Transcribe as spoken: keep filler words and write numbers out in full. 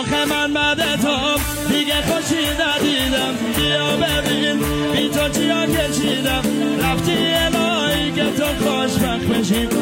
من مدتم دیگه خوشی ندیدم، بیا ببین بی تو چیا کشیدم، رفتی الهی که تو خوشبخت بشیم.